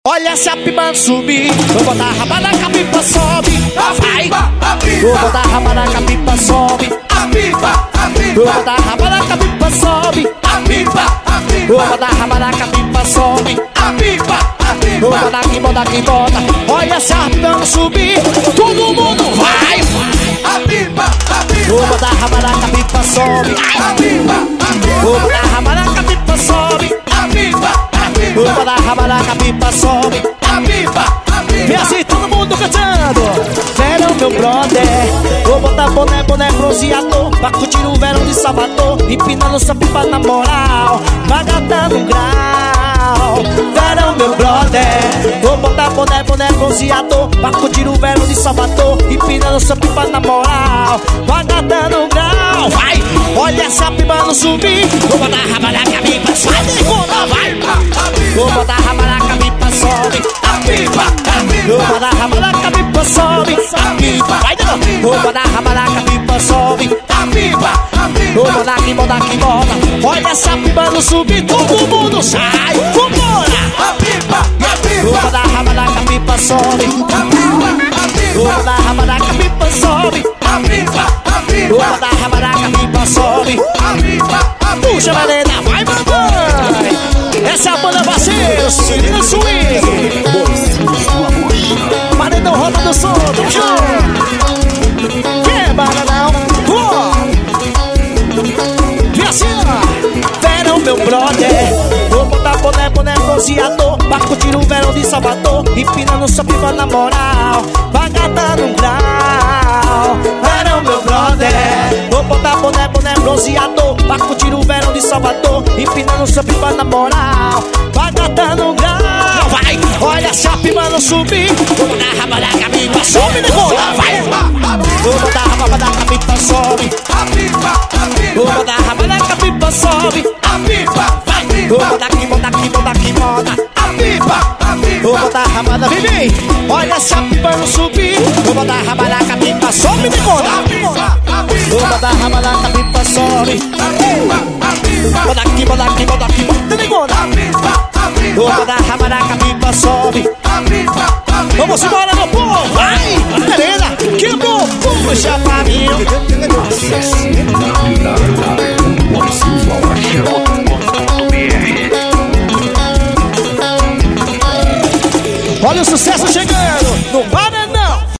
Olha se a pipa subir, vou botar a raba na pipa sobe. Vai! Vou botar a raba na pipa sobe. Vou botar a raba na pipa sobe. Vou botar a raba na pipa sobe. Vou botar aqui, bota aqui, bota. Olha se a pipa subir, todo mundo vai! Vou botar a raba na pipa sobe. Vou botar a raba na pipa sobe. Vou botar a raba na pipa sobe. E assim todo mundo cantando. Verão meu brother, vou botar boné, bronzeador, pra curtir o verão de Salvador, empinando sua pipa na moral, vagadando um grau. Verão meu brother, vou botar boné, bronzeador, pra curtir o verão de Salvador, empinando sua pipa na moral, vagadando um grau. Vai! Olha essa pipa não subir, vou botar a raba na pipa sobe. Vou botar a raba na pipa sobe. Vou botar a raba na pipa sobe. Vai de novo. Vou botar a raba na pipa sobe. Vou botar aqui, bota. Olha essa pipa não subir, todo mundo sai. Vambora! Vou botar a raba na pipa sobe. Vou botar a raba na pipa sobe. Vou botar a raba na pipa sobe. Puxa, Marena, vai, mamãe! Essa é a banda parceiro, Cirino Swing. Paredão roda do som, tamo junto. Quebra não, e assim ó. Verão meu brother, vou botar boné, bronzeador, pra curtir o verão de Salvador, empinando sua pipa na moral, vagadando um grau. Verão meu brother, vou botar boné, bronzeador, pra curtir o verão de Salvador, empinando sua pipa na moral, vagadando um grau. Vai! Olha se a pipa não subir, vou botar a raba na pipa sobe, negona, vai! Vou botar a raba na pipa sobe. Vou botar a raba na pipa sobe. Vou botar aqui, bota. Vou botar a raba na pipa. Olha se a pipa não subir, vou botar a raba na pipa sobe, negona. Vou botar a raba na pipa sobe. Bota aqui, bota, negona. Vou botar a raba na pipa sobe. Vamos embora, meu povo, vai! Marena, quebrou, puxa pra mim. Olha o sucesso chegando.